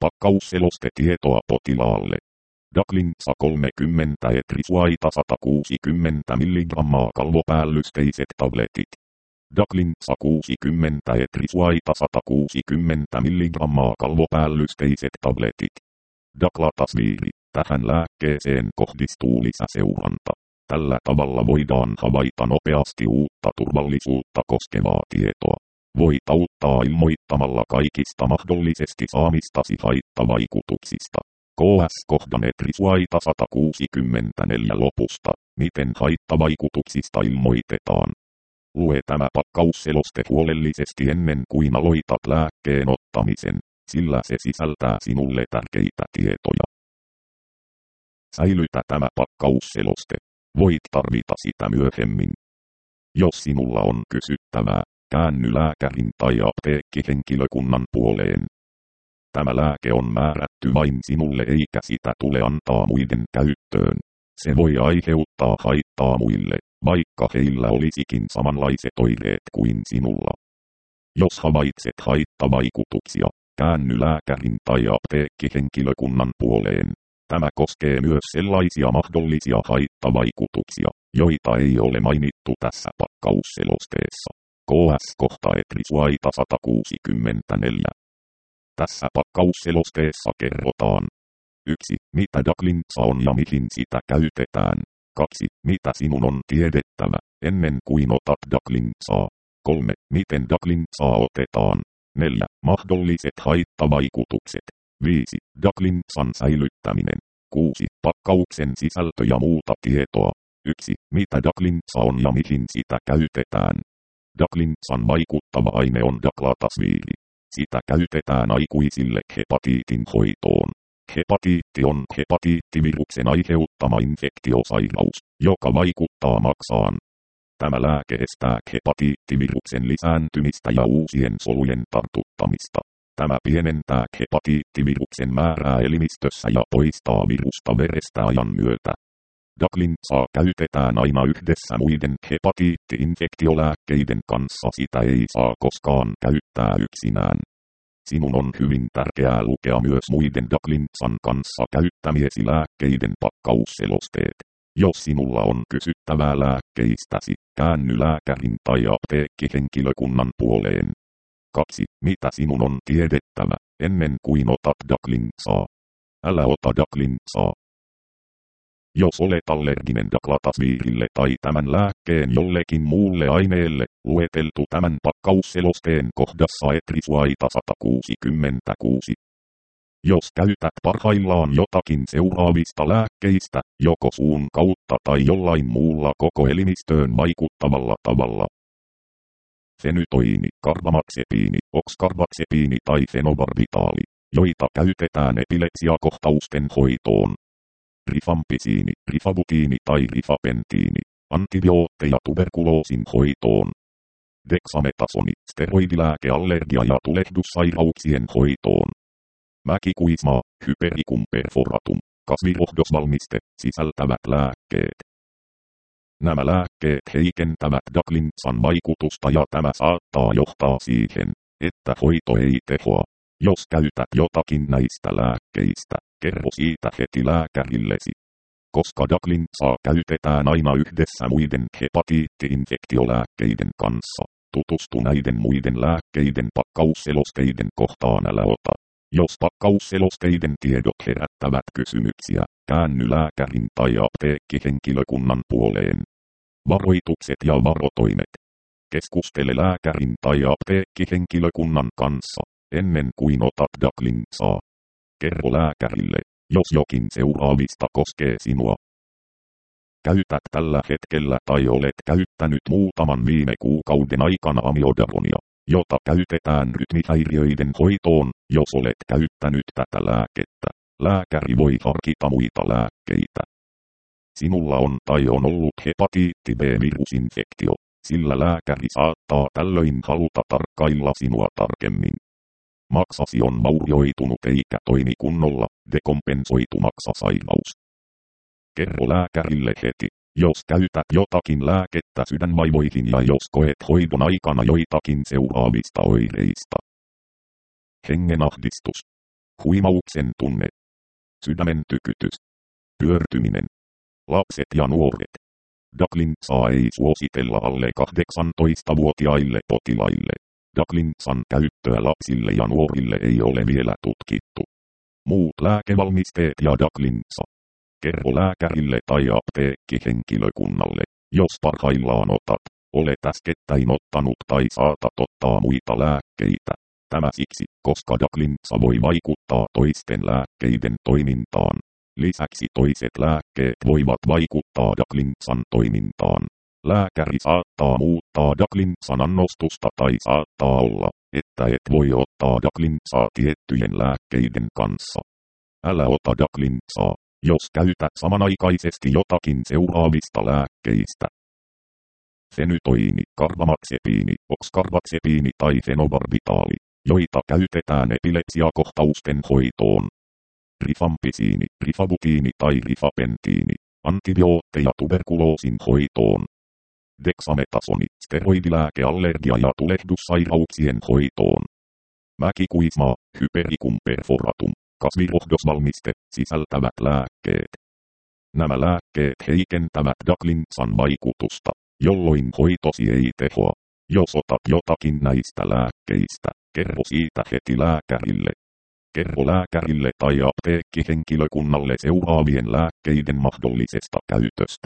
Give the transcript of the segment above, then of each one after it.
Pakkausselostetietoa potilaalle. Daklinsa 30 etrisuaita 160 mg kalvopäällysteiset tabletit. Daklinsa 60 etrisuaita 160 mg kalvopäällysteiset tabletit. Daklatasviiri. Tähän lääkkeeseen kohdistuu lisäseuranta. Tällä tavalla voidaan havaita nopeasti uutta turvallisuutta koskevaa tietoa. Voit auttaa ilmoittamalla kaikista mahdollisesti saamistasi haittavaikutuksista. KS-kohdan etrisuaita 164 lopusta. Miten haittavaikutuksista ilmoitetaan? Lue tämä pakkausseloste huolellisesti ennen kuin aloitat lääkkeen ottamisen, sillä se sisältää sinulle tärkeitä tietoja. Säilytä tämä pakkausseloste. Voit tarvita sitä myöhemmin. Jos sinulla on kysyttävää, käänny lääkärin tai apteekkihenkilökunnan puoleen. Tämä lääke on määrätty vain sinulle eikä sitä tule antaa muiden käyttöön. Se voi aiheuttaa haittaa muille, vaikka heillä olisikin samanlaiset oireet kuin sinulla. Jos havaitset haittavaikutuksia, käänny lääkärin tai apteekkihenkilökunnan puoleen. Tämä koskee myös sellaisia mahdollisia haittavaikutuksia, joita ei ole mainittu tässä pakkausselosteessa. KS-kohta etrisuaita 164. Tässä pakkausselosteessa kerrotaan 1. Mitä Daklinsa on ja mihin sitä käytetään. 2. Mitä sinun on tiedettävä, ennen kuin otat Daklinsaa. 3. Miten Daklinsaa otetaan. 4. Mahdolliset haittavaikutukset. 5. Daklinsan säilyttäminen. 6. Pakkauksen sisältö ja muuta tietoa. 1. Mitä Daklinsa on ja mihin sitä käytetään. Daklinsan vaikuttava aine on daklatasviiri. Sitä käytetään aikuisille hepatiitin hoitoon. Hepatiitti on hepatiittiviruksen aiheuttama infektiosairaus, joka vaikuttaa maksaan. Tämä lääke estää hepatiittiviruksen lisääntymistä ja uusien solujen tartuttamista. Tämä pienentää hepatiittiviruksen määrää elimistössä ja poistaa virusta verestä ajan myötä. Daklinsaa käytetään aina yhdessä muiden hepatiitti-infektiolääkkeiden kanssa. Sitä ei saa koskaan käyttää yksinään. Sinun on hyvin tärkeää lukea myös muiden Daklinsan kanssa käyttämiesi lääkkeiden pakkausselosteet. Jos sinulla on kysyttävää lääkkeistäsi, käänny lääkärin tai apteekkihenkilökunnan puoleen. 2. Mitä sinun on tiedettävä, ennen kuin otat Daklinsaa. Älä ota Daklinsaa. Jos olet allerginen daklatasviirille tai tämän lääkkeen jollekin muulle aineelle, lueteltu tämän pakkausselosteen kohdassa etrisuaita 166. Jos käytät parhaillaan jotakin seuraavista lääkkeistä, joko suun kautta tai jollain muulla koko elimistöön vaikuttavalla tavalla. Fenytoiini, karbamaxepiini, oxkarbazepini tai fenobarbitaali, joita käytetään epilepsiakohtausten hoitoon. Rifampisiini, rifabutiini tai rifapentiini, antibiootteja tuberkuloosin hoitoon. Dexametasoni, steroidilääke allergia- ja tulehdussairauksien hoitoon. Mäkikuismaa, hypericum perforatum, kasvirohdosvalmiste, sisältävät lääkkeet. Nämä lääkkeet heikentävät Daklinsan vaikutusta ja tämä saattaa johtaa siihen, että hoito ei tehoa. Jos käytät jotakin näistä lääkkeistä, kerro siitä heti lääkärillesi. Koska Daklinsaa käytetään aina yhdessä muiden hepatiitti-infektiolääkkeiden kanssa, tutustu näiden muiden lääkkeiden pakkausselosteiden kohtaan älä ota. Jos pakkausselosteiden tiedot herättävät kysymyksiä, käänny lääkärin tai apteekkihenkilökunnan puoleen. Varoitukset ja varotoimet. Keskustele lääkärin tai apteekkihenkilökunnan kanssa, ennen kuin otat Daklinsaa. Kerro lääkärille, jos jokin seuraavista koskee sinua. Käytät tällä hetkellä tai olet käyttänyt muutaman viime kuukauden aikana amiodaronia, jota käytetään rytmihäiriöiden hoitoon. Jos olet käyttänyt tätä lääkettä, lääkäri voi harkita muita lääkkeitä. Sinulla on tai on ollut hepatiitti B-virusinfektio, sillä lääkäri saattaa tällöin haluta tarkkailla sinua tarkemmin. Maksasi on vaurioitunut eikä toimi kunnolla, dekompensoitu maksasairaus. Kerro lääkärille heti, jos käytät jotakin lääkettä sydänvaivoihin ja jos koet hoidon aikana joitakin seuraavista oireista. Hengenahdistus. Huimauksen tunne. Sydämen tykytys. Pyörtyminen. Lapset ja nuoret. Daglinsaa ei suositella alle 18-vuotiaille potilaille. Daglinsan käyttöä lapsille ja nuorille ei ole vielä tutkittu. Muut lääkevalmisteet ja Daglinsa. Kerro lääkärille tai apteekkihenkilökunnalle, jos parhaillaan olet äskettäin ottanut tai saatat ottaa muita lääkkeitä. Tämä siksi, koska Daglinsa voi vaikuttaa toisten lääkkeiden toimintaan. Lisäksi toiset lääkkeet voivat vaikuttaa Daglinsan toimintaan. Lääkäri saattaa muuttaa Daglinsan annostusta tai saattaa olla, että et voi ottaa Daglinsaa tiettyjen lääkkeiden kanssa. Älä ota Daglinsaa, jos käytät samanaikaisesti jotakin seuraavista lääkkeistä. Fenytoini, karbamaxepiini, oxcarbazepine tai fenobarbitaali, joita käytetään epilepsiakohtausten hoitoon. Rifampisiini, rifabutiini tai rifapentiini, antibiootteja tuberkuloosin hoitoon. Dexametasoni, steroidilääke allergia- ja tulehdussairauksien hoitoon. Mäkikuisma, hypericum perforatum, kasvirohdosvalmiste, sisältävät lääkkeet. Nämä lääkkeet heikentävät Daglinsan vaikutusta, jolloin hoitosi ei tehoa. Jos otat jotakin näistä lääkkeistä, kerro siitä heti lääkärille. Kerro lääkärille tai apteekkihenkilökunnalle seuraavien lääkkeiden mahdollisesta käytöstä.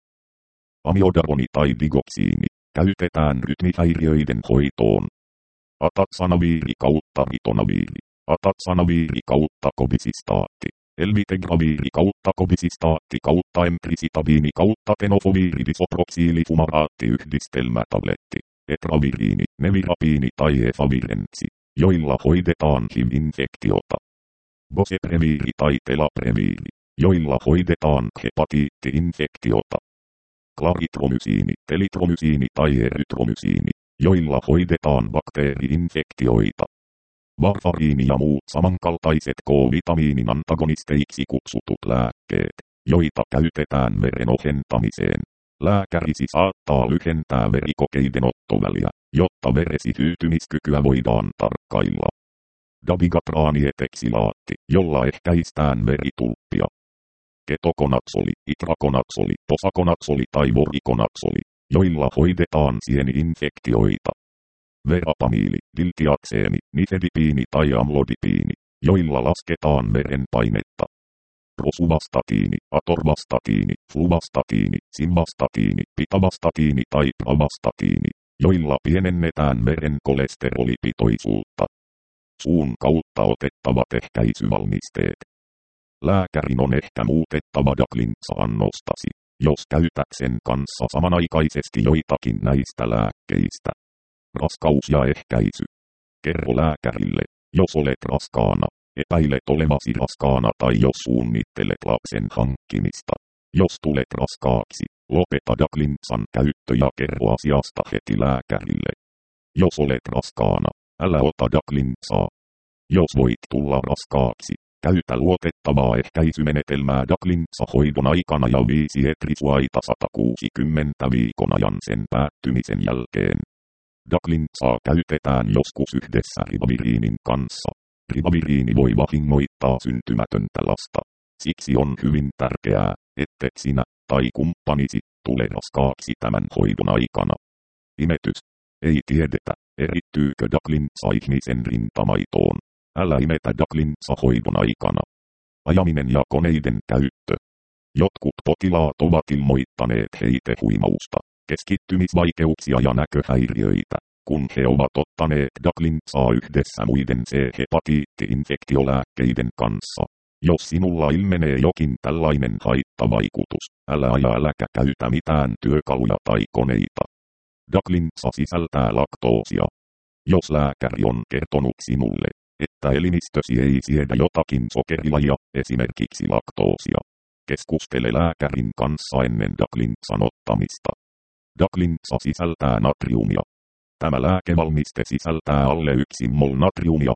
Amiodaroni tai digoksiini käytetään rytmihäiriöiden hoitoon. Atatsanaviiri kautta ritonaviiri, atatsanaviiri kautta kobisistaatti, elvitegraviiri kautta kobisistaatti kautta emprisitaviini kautta tenofoviiridisoproksiilifumaraatti yhdistelmätabletti, etraviriini, nevirapiini tai efavirentsi, joilla hoidetaan HIV-infektiota. Bocepreviiri tai telapreviiri, joilla hoidetaan hepatiitti-infektiota. Klaritromysiini, telitromysiini tai erytromysiini, joilla hoidetaan bakteeri-infektioita. Varfariini ja muut samankaltaiset K-vitamiinin antagonisteiksi kutsutut lääkkeet, joita käytetään veren ohentamiseen. Lääkärisi saattaa lyhentää verikokeiden ottoväliä, jotta veresi hyytymiskykyä voidaan tarkkailla. Dabigatraanieteksilaatti, jolla ehkäistään veritulppia. Ketokonatsoli, itrakonatsoli, posakonatsoli tai vorikonatsoli, joilla hoidetaan sieni-infektioita. Verapamiili, diltiatseemi, nifedipiini tai amlodipiini, joilla lasketaan verenpainetta. Rosuvastatiini, atorvastatiini, fluvastatiini, simvastatiini, pitavastatiini tai pravastatiini, joilla pienennetään veren kolesterolipitoisuutta. Suun kautta otettavat ehkäisyvalmisteet. Lääkärin on ehkä muutettava Daglinsa-annostasi, jos käytät sen kanssa samanaikaisesti joitakin näistä lääkkeistä. Raskaus ja ehkäisy. Kerro lääkärille, jos olet raskaana, epäilet olevasi raskaana tai jos suunnittelet lapsen hankkimista. Jos tulet raskaaksi, lopeta Daglinsan käyttö ja kerro asiasta heti lääkärille. Jos olet raskaana, älä ota Daglinsaa. Jos voit tulla raskaaksi, käytä luotettavaa ehkäisymenetelmää Daglinsa-hoidon aikana ja 5 etrisuaita 160 viikon ajan sen päättymisen jälkeen. Daglinsaa käytetään joskus yhdessä ribaviriinin kanssa. Ribaviriini voi vahingoittaa syntymätöntä lasta. Siksi on hyvin tärkeää, ettet sinä tai kumppanisi tule raskaaksi tämän hoidon aikana. Imetys. Ei tiedetä, erittyykö Daglinsa ihmisen rintamaitoon. Älä imetä Daglinsa-hoidon aikana. Ajaminen ja koneiden käyttö. Jotkut potilaat ovat ilmoittaneet heitehuimausta, keskittymisvaikeuksia ja näköhäiriöitä, kun he ovat ottaneet Daglinsaa yhdessä muiden C-hepatiitti-infektiolääkkeiden kanssa. Jos sinulla ilmenee jokin tällainen haittavaikutus, älä aja äläkä käytä mitään työkaluja tai koneita. Daglinsa sisältää laktoosia. Jos lääkäri on kertonut sinulle, että elimistösi ei siedä jotakin sokerilajia, esimerkiksi laktoosia, keskustele lääkärin kanssa ennen Daglinsan ottamista. Daglinsa sisältää natriumia. Tämä lääkevalmiste sisältää alle 1 mol natriumia,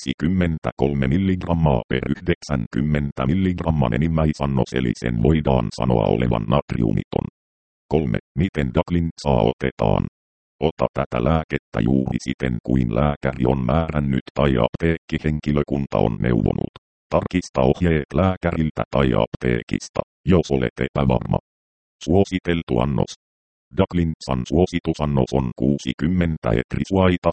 23 mg per 90 mg enimmäisannos, eli sen voidaan sanoa olevan natriumiton. 3. Miten Daglinsaa otetaan? Ota tätä lääkettä juuri siten kuin lääkäri on määrännyt tai apteekkihenkilökunta on neuvonut. Tarkista ohjeet lääkäriltä tai apteekista, jos olet epävarma. Suositeltu annos. Daclinsan suositusannos on 60 etrisuaita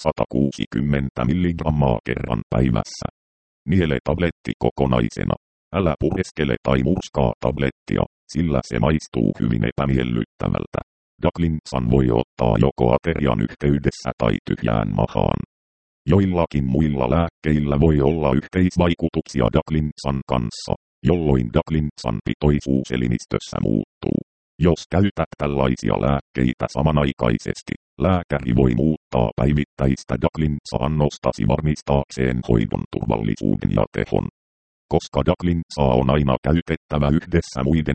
160 mg kerran päivässä. Niele tabletti kokonaisena. Älä pureskele tai murskaa tablettia, sillä se maistuu hyvin epämiellyttävältä. Daclinsan voi ottaa joko aterian yhteydessä tai tyhjään mahaan. Joillakin muilla lääkkeillä voi olla yhteisvaikutuksia Daclinsan kanssa, jolloin Daclinsan pitoisuus elimistössä muuttuu. Jos käytät tällaisia lääkkeitä samanaikaisesti, lääkäri voi muuttaa päivittäistä Daclinsa-annostasi varmistaakseen hoidon turvallisuuden ja tehon. Koska Daclinsaa on aina käytettävä yhdessä muiden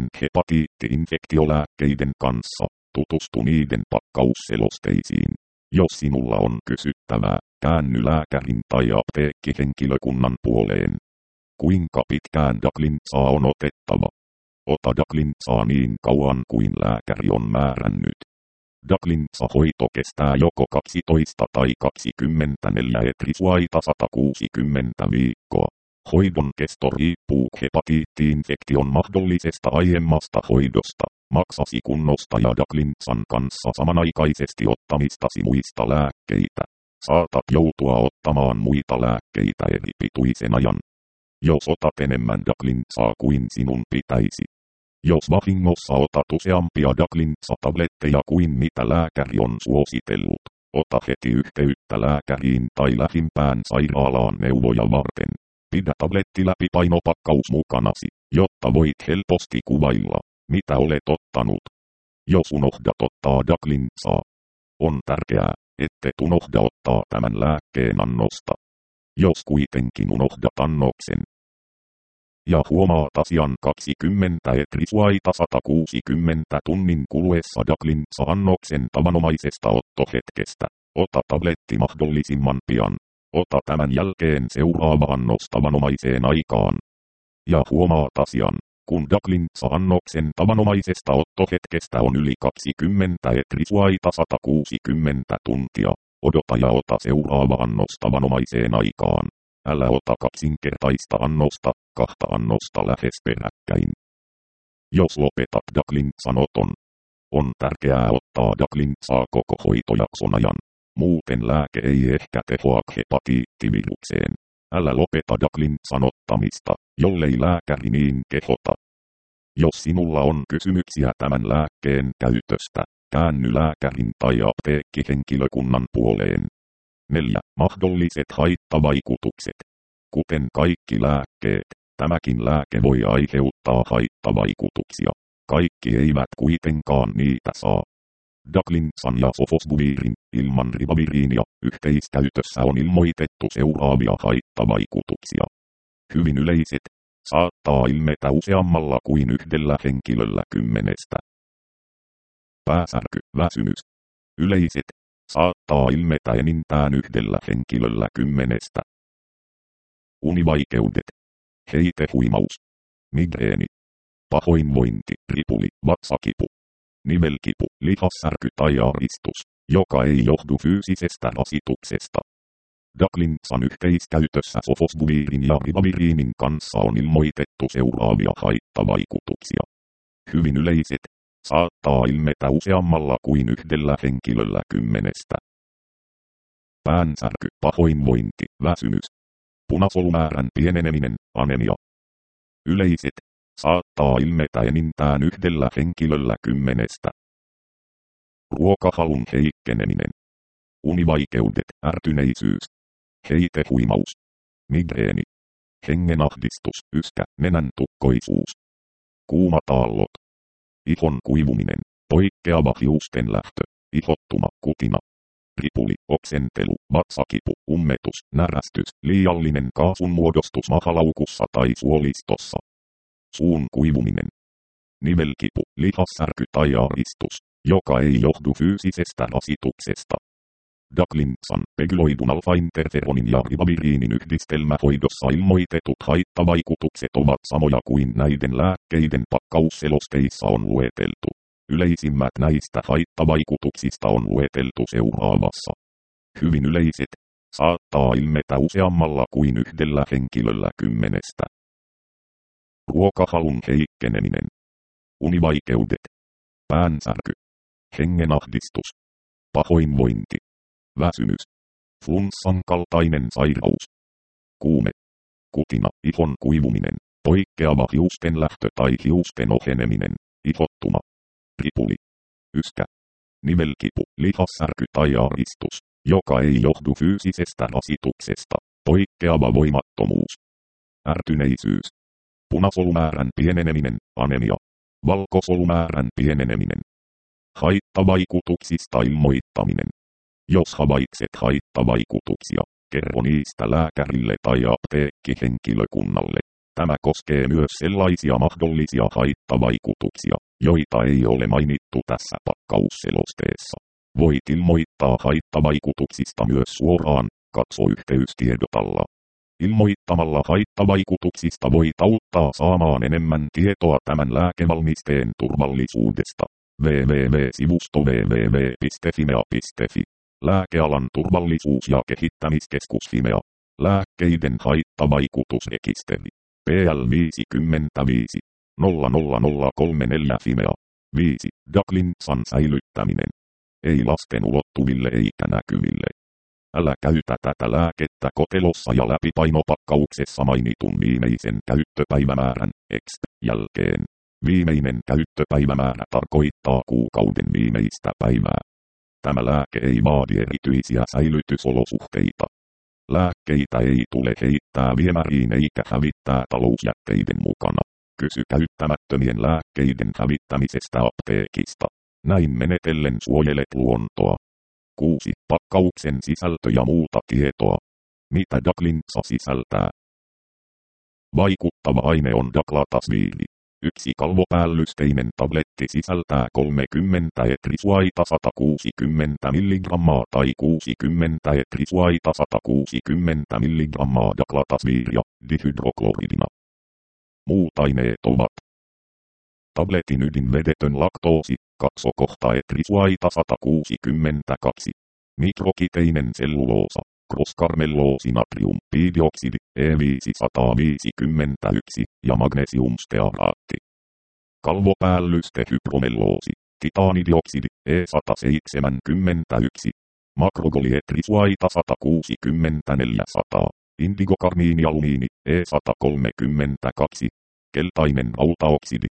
hepatiitti-infektiolääkkeiden kanssa, tutustu niiden pakkausselosteisiin. Jos sinulla on kysyttävää, käänny lääkärin tai apteekkihenkilökunnan puoleen. Kuinka pitkään Daclinsaa on otettava? Ota Daclinsaa niin kauan kuin lääkäri on määrännyt. Daclinsa-hoito kestää joko 12 tai 24 etrisuaita 160 viikkoa. Hoidon kesto riippuu hepatiitti-infektion mahdollisesta aiemmasta hoidosta, maksasikunnosta ja Daclinsan kanssa samanaikaisesti ottamistasi muista lääkkeitä. Saatat joutua ottamaan muita lääkkeitä eri pituisen ajan. Jos otat enemmän Daclinsaa kuin sinun pitäisi. Jos vahingossa otat useampia Daclinsa-tabletteja kuin mitä lääkäri on suositellut, ota heti yhteyttä lääkäriin tai lähimpään sairaalaan neuvoja varten. Pidä tablettiläpipainopakkaus mukanasi, jotta voit helposti kuvailla, mitä olet ottanut. Jos unohdat ottaa Daclinsaa, on tärkeää, ettet unohda ottaa tämän lääkkeen annosta. Jos kuitenkin unohdat annoksen ja huomaat asian 20 etrisuaita 160 tunnin kuluessa Daclinsa-annoksen tavanomaisesta ottohetkestä, ota tabletti mahdollisimman pian. Ota tämän jälkeen seuraava annos tavanomaiseen aikaan. Ja huomaat asian, kun Daclinsa-annoksen tavanomaisesta ottohetkestä on yli 20 etrisuaita 160 tuntia. Odota ja ota seuraava annos tavanomaiseen aikaan. Älä ota kaksinkertaista annosta, 2 annosta lähes peräkkäin. Jos lopetat Daclinsan oton, on tärkeää ottaa Daclinsaa koko hoitojakson ajan. Muuten lääke ei ehkä tehoa hepatiittivirukseen. Älä lopeta Daclinsan ottamista, jollei lääkäri niin kehota. Jos sinulla on kysymyksiä tämän lääkkeen käytöstä, käänny lääkärin tai apteekkihenkilökunnan puoleen. 4. Mahdolliset haittavaikutukset. Kuten kaikki lääkkeet, tämäkin lääke voi aiheuttaa haittavaikutuksia. Kaikki eivät kuitenkaan niitä saa. Daclinsan ja sofosbuvirin, ilman ribaviriinia, yhteiskäytössä on ilmoitettu seuraavia haittavaikutuksia. Hyvin yleiset, saattaa ilmetä useammalla kuin yhdellä henkilöllä 10. Pääsärky, väsymys. Yleiset, saattaa ilmetä enintään yhdellä henkilöllä 10. Univaikeudet. Heitehuimaus. Migreeni. Pahoinvointi, ripuli, vatsakipu. Nivelkipu, lihassärky tai ahdistus, joka ei johdu fyysisestä rasituksesta. Daclinsan yhteiskäytössä sofosbuvirin ja ribaviriinin kanssa on ilmoitettu seuraavia haittavaikutuksia. Hyvin yleiset, saattaa ilmetä useammalla kuin yhdellä henkilöllä 10. Päänsärky, pahoinvointi, väsymys. Punasolumäärän pieneneminen, anemia. Yleiset, saattaa ilmetä enintään yhdellä henkilöllä 10. Ruokahalun heikkeneminen. Univaikeudet, ärtyneisyys. Heitehuimaus. Migreeni. Hengenahdistus, yskä, nenän tukkoisuus. Kuumataallot. Ihon kuivuminen, poikkeava hiusten lähtö, ihottuma, kutina. Ripuli, oksentelu, vatsakipu, ummetus, närästys, liiallinen kaasun muodostus mahalaukussa tai suolistossa. Suun kuivuminen. Nivelkipu, lihassärky tai ahdistus, joka ei johdu fyysisestä rasituksesta. Daclinsan, pegyloidun alfa-interferonin ja ribaviriinin yhdistelmähoidossa ilmoitetut haittavaikutukset ovat samoja kuin näiden lääkkeiden pakkausselosteissa on lueteltu. Yleisimmät näistä haittavaikutuksista on lueteltu seuraavassa. Hyvin yleiset, saattaa ilmetä useammalla kuin yhdellä henkilöllä 10. Ruokahalun heikkeneminen. Univaikeudet. Päänsärky. Hengenahdistus. Pahoinvointi. Väsymys. Flunssan kaltainen sairaus. Kuume. Kutina. Ihon kuivuminen. Poikkeava hiusten lähtö tai hiusten oheneminen. Ihottuma. Ripuli. Yskä. Nivelkipu. Lihassärky tai ahdistus, joka ei johdu fyysisestä rasituksesta. Poikkeava voimattomuus. Ärtyneisyys. Punasolumäärän pieneneminen. Anemia. Valkosolumäärän pieneneminen. Haittavaikutuksista ilmoittaminen. Jos havaitset haittavaikutuksia, kerro niistä lääkärille tai apteekkihenkilökunnalle. Tämä koskee myös sellaisia mahdollisia haittavaikutuksia, joita ei ole mainittu tässä pakkausselosteessa. Voit ilmoittaa haittavaikutuksista myös suoraan, katso yhteystiedotalla. Ilmoittamalla haittavaikutuksista voit auttaa saamaan enemmän tietoa tämän lääkevalmisteen turvallisuudesta. www.sivusto www.fimea.fi. Lääkealan turvallisuus- ja kehittämiskeskus Fimea. Lääkkeiden haittavaikutusrekisteri. PL 55 00034 Fimea. 5. Daglinsan säilyttäminen. Ei lasten ulottuville eikä näkyville. Älä käytä tätä lääkettä kotelossa ja läpipainopakkauksessa mainitun viimeisen käyttöpäivämäärän EXP jälkeen. Viimeinen käyttöpäivämäärä tarkoittaa kuukauden viimeistä päivää. Tämä lääke ei vaadi erityisiä säilytysolosuhteita. Lääkkeitä ei tule heittää viemäriin eikä hävittää talousjätteiden mukana. Kysy käyttämättömien lääkkeiden hävittämisestä apteekista. Näin menetellen suojelet luontoa. 6. Pakkauksen sisältö ja muuta tietoa. Mitä Daglinsa sisältää? Vaikuttava aine on Daglatasviili. Yksi kalvopäällysteinen tabletti sisältää 30 etrisuaita 160 mg tai 60 etrisuaita 160 mg Daglatasviilia dihydrokloridina. Muut aineet ovat tabletin ydinvedetön laktoosi, katsokohta etrisuaita 162, mikrokiteinen selluloosa, crosskarmelloosi natriumpidioksidi E551 ja magnesiumstearaatti. Kalvopäällyste hypromelloosi, titaanidioksidi E171, makrogolietrisuaita 160-400, indigokarmiinialumiini E132, keltainen rautaoksidi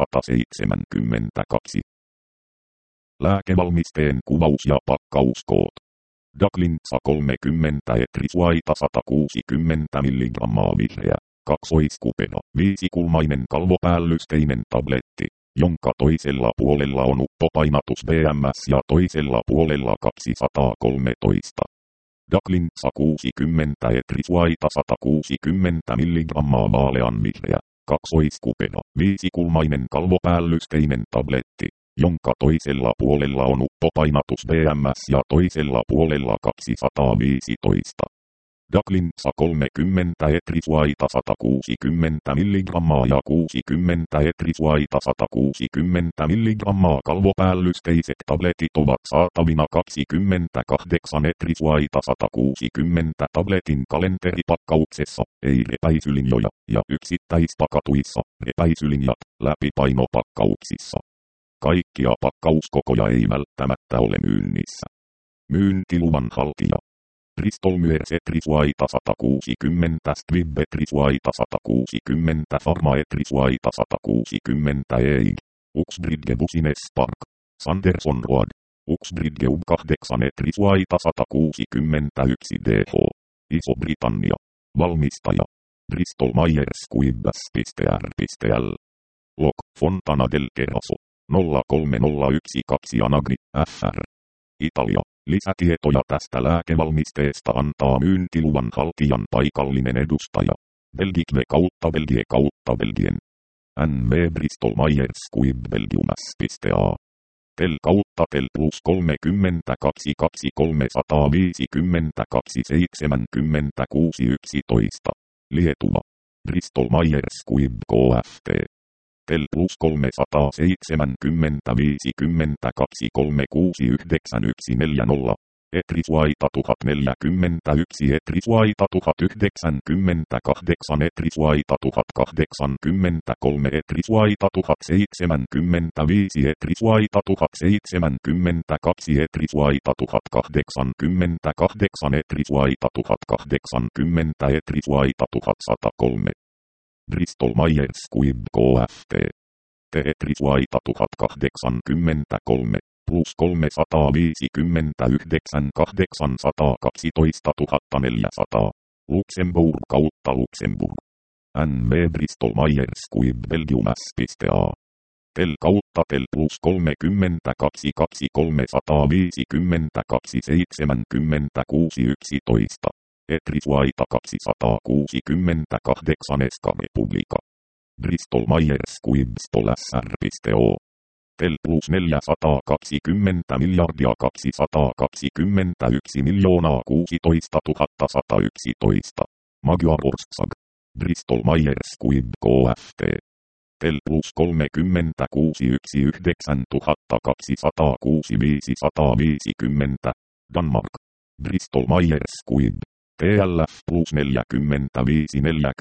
E172. Lääkevalmisteen kuvaus ja pakkauskoot. Daglinsa 30 etrisuaita 160 mg vihreä, kaksoiskupera, 5-kulmainen kalvopäällysteinen tabletti, jonka toisella puolella on uppopainatus BMS ja toisella puolella 213. Daglinsa 60 etrisuaita 160 mg vaalean vihreä, kaksoiskupera, 5-kulmainen kalvopäällysteinen tabletti, jonka toisella puolella on uppopainatus BMS ja toisella puolella 215. Daglinsa 30 etrisuaita 160 mg ja 60 etrisuaita 160 mg kalvopäällysteiset tabletit ovat saatavina 28 etrisuaita 160 tabletin kalenteripakkauksessa, ei repäisylinjoja, ja yksittäispakatuissa repäisylinjat läpipainopakkauksissa. Kaikkia pakkauskokoja ei välttämättä ole myynnissä. Myyntiluvan haltija. Bristol Myers etrisuaita 160 Squibb etrisuaita 160 Pharma etrisuaita 160 EI. Uxbridge Business Park. Sanderson Road. Uxbridge U8 etrisuaita 161 DH. Iso-Britannia. Valmistaja. Bristol Myers Squibb.r.l. Lok Fontana del Geraso. 03012 Anagni, FR. Italia. Lisätietoja tästä lääkevalmisteesta antaa myyntiluvan haltijan paikallinen edustaja. Belgie kautta Belgien. NV Bristol Myers Squibb Belgium. Tel kautta Tel plus 32 352 76 11. Lietuva. Bristol Myers Squibb KFT. Tel plus 370 52 369 Etrisvaita 1041 Etrisvaita 1098 Etrisvaita 1083 Etrisvaita 1075 Etrisvaita 1072 Etrisvaita 1088 Etrisvaita 1080 Etrisvaita 1103 Bristol Myers Squibb KFT Etrisvaita 1083 plus 359 812 400 Luxemburg kautta Luxemburg. NV Bristol Myers Squibb Belgium S.A. Tel kautta Tel plus 32 352 76 11 Etrisvaita 268 Eska Republika. Bristol Myers Squibb Stol SR.O. Tel plus 420 miljardia 221 miljoonaa 16 111. Magyar Ország. Bristol Myers Squibb KFT. Tel plus 36 206 550. Danmark. Bristol Myers Squibb. TLF plus 45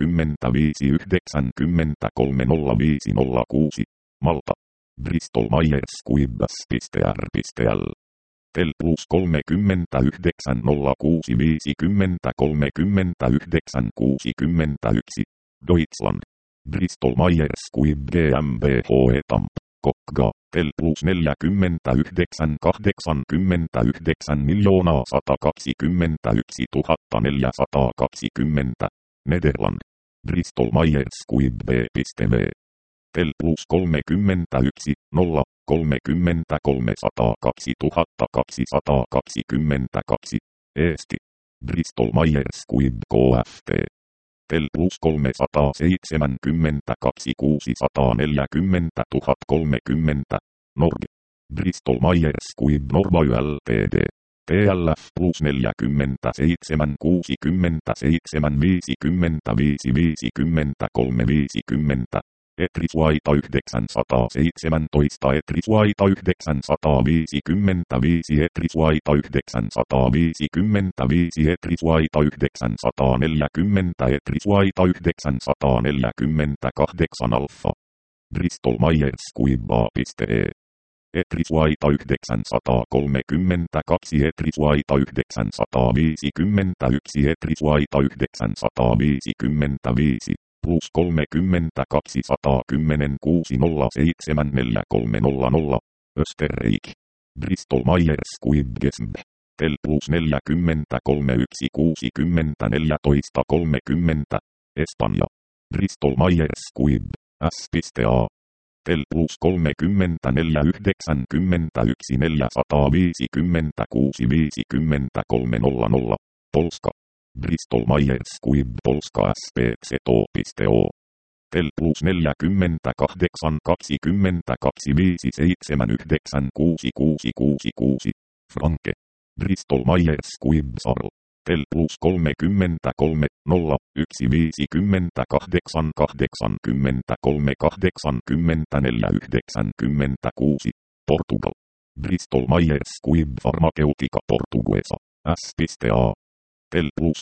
90 30506. Malta. Bristol Myers Squibb S.R.L. Tel plus 39 06 50 39 61. Deutschland. Bristol Myers Squibb GmbH Tamp. Kokga. Tel plus 49 89 miljoonaa 121 420. Nederland. Bristol Myers Squibb B.V. Tel plus 31 0 33 102 222. Eesti. Bristol Myers Squibb KFT. Tel plus 372 640 1030. Norge. Bristol Myers Squibb Norway Ltd. TLF plus 47 67 55 53 50. Etrisvaita 917 Etrisvaita 955 Etrisvaita 955 Etrisvaita 940 Etrisvaita 948 Alfa. Bristol Myers Squibb A.E. Etrisvaita 932 Etrisvaita 951 Etrisvaita 955 plus 32 110 607 4300. Österreich. Bristol Myers Squibb GmbH. Tel plus 43 160 14 30. Espanja. Bristol Myers Squibb S.A. Tel plus 34 91 456 50 300. Polska. Bristol Myers Squibb Polska S.P.Z.O. Tel plus 48 22 579 6666. Franke. Bristol Myers Squibb Sarl. Tel plus 33 0 1 50 8 80 3 80 496. Portugal. Bristol Myers Squibb Pharmaceutica Portuguesa S.A. Tel plus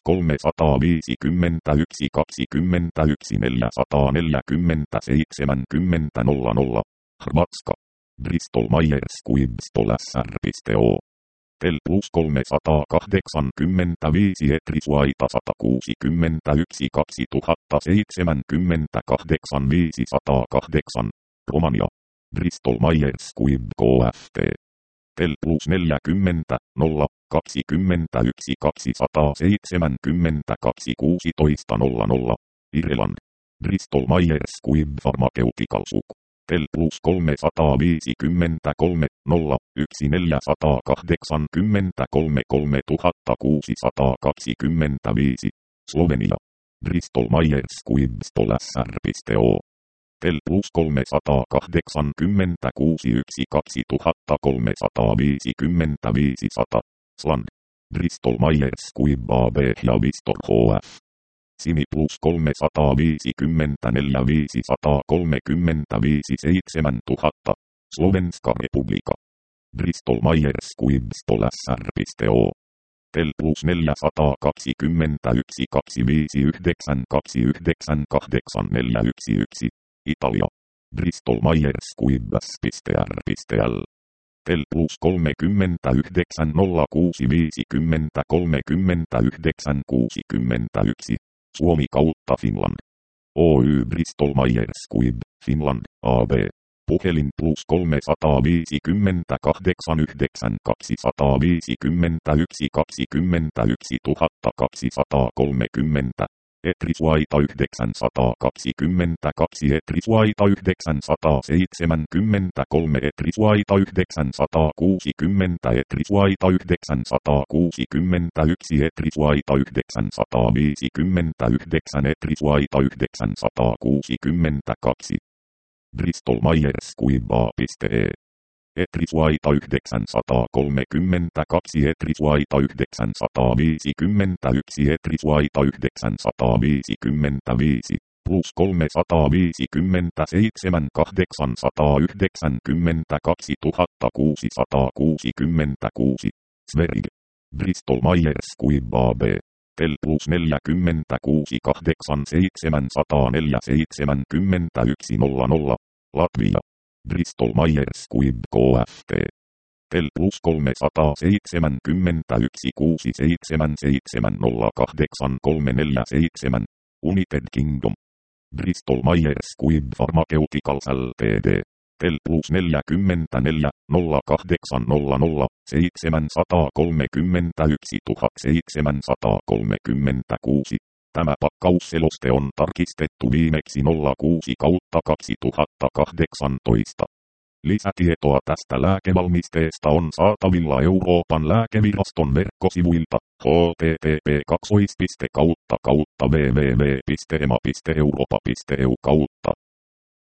351 21 440 70 00. Hrvatska. Bristol Myers Squibb Stol SR.O. Tel plus 385 Etrisvaita 161 2078 508. Romania. Bristol Myers Squibb KFT. Tel plus 40 0 21 270 216 00. Irland. Bristol Myers Squibb Pharmaceutical Suc. Tel plus 353 0 1480 3625. Slovenia. Bristol Myers Squibb Stol SR.O. Tel plus 386 2350 500. Sland. Bristol Myers Squibb AB ja Vistor HF. Simi plus 354 535 7000. Slovenska Republika. Bristol Myers Squibb SR.O. Tel plus 421 259 298 Italia. Bristol Myers Squibb S.R.L. Tel plus 39 06 50 39 61. Suomi kautta Finland. Oy Bristol Myers Squibb, Finland, AB. Puhelin plus 350 89 251 21 230. Etrisvaita 922 Etrisvaita 973 Etrisvaita 960 Etrisvaita 961 Etrisvaita 959 Etrisvaita 962. Bristol Myers Squibb A.E. Etrisvaita 932 Etrisvaita 951 Etrisvaita 955 plus 357 892 666. Sverige. Bristol Myers Squibb AB. Tel plus 46 87 104 71 00. Latvia. Bristol Myers Squibb Kft. Tel plus 371 677 08 347. United Kingdom. Bristol Myers Squibb Pharmaceuticals Ltd. Tel plus 44 0800 731 736. Tämä pakkausseloste on tarkistettu viimeksi 06/2018. Lisätietoa tästä lääkevalmisteesta on saatavilla Euroopan lääkeviraston verkkosivuilta http://www.ema.europa.eu/.